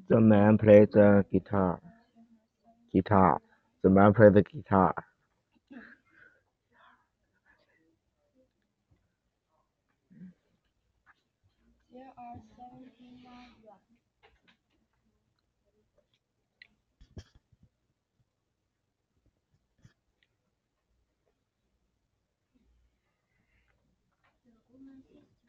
The man played the guitar. Guitar. The man played the guitar. There are 17 yuan. The woman